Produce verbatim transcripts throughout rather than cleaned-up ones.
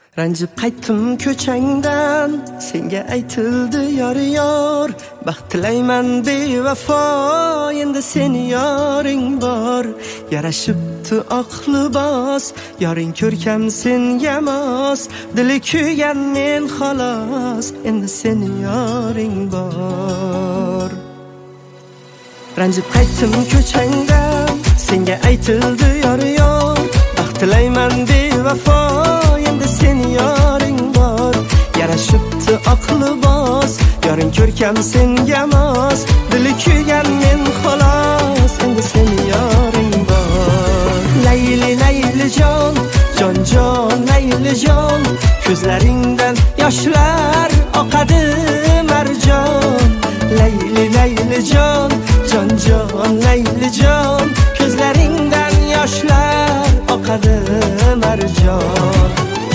Ranjib qaytdim ko'changdan, senga aytildi yor yor. Baxt tilayman bevafo, endi seni yoring bor. Yarashibdi oq libos, yoring ko'rkam senga mos. Dili kuygan men xolos, endi seni yoring bor. Ranjib qaytdim ko'changdan, senga aytildi yor yor. Baxt tilayman bevafo, endi seni yoring bor. Yarashibdi oq libos, yoring ko'rkam senga mos. Dili kuygan men xolos, endi seni yoring bor. Layli layli jon, jon jon layli jon, ko'zlaringdan yoshlar oqadi marjon. Layli layli jon, jon jon layli jon, ko'zlaringdan yoshlar oqadi marjon.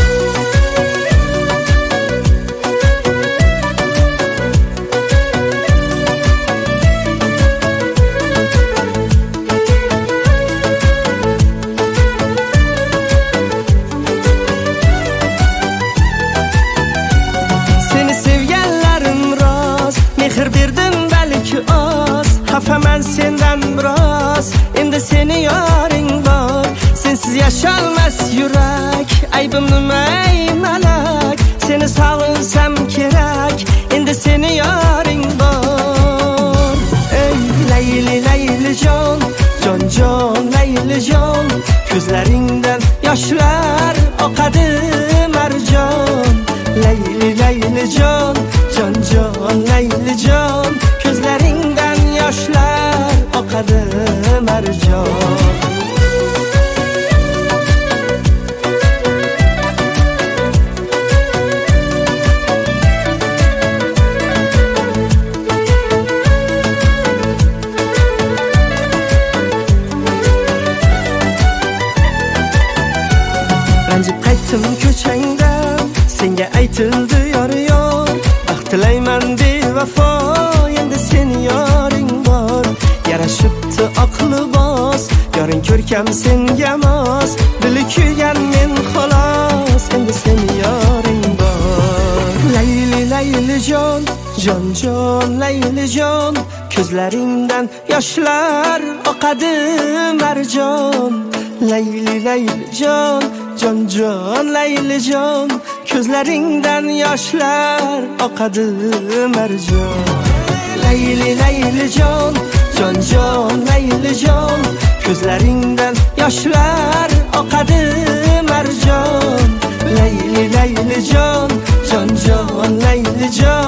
Seni sevganlarim rost, mehr berdim balki oz. Xafaman sendan biroz, endi seni yoring bor. Sensiz yasholmas yurak, aybim nima ey malak. Seni sog'insam kerak, endi seni yoring bor. Ey layli layli jon, jon jon layli jon, ko'zlaringdan yoshlar oqadi marjon. Layli layli jon, jon jon layli jon, ko'zlaringdan yoshlar oqadi marjon. Ranjib qaytdim ko'changdan, senga aytildi yor yor. Baxt tilayman bevafo, endi seni yoring bor. Yarashibdi oq libos, yoring ko'rkam senga mos. Dili kuygan men xolos, endi seni yoring bor. Layli layli jon, jon jon layli jon, ko'zlaringdan yoshlar oqadi marjon. Layli layli jon, jon jon layli jon, ko'zlaringdan yoshlar oqadi marjon. Layli layli jon, jon jon layli jon, ko'zlaringdan yoshlar oqadi marjon. Layli layli jon, jon jon layli jon,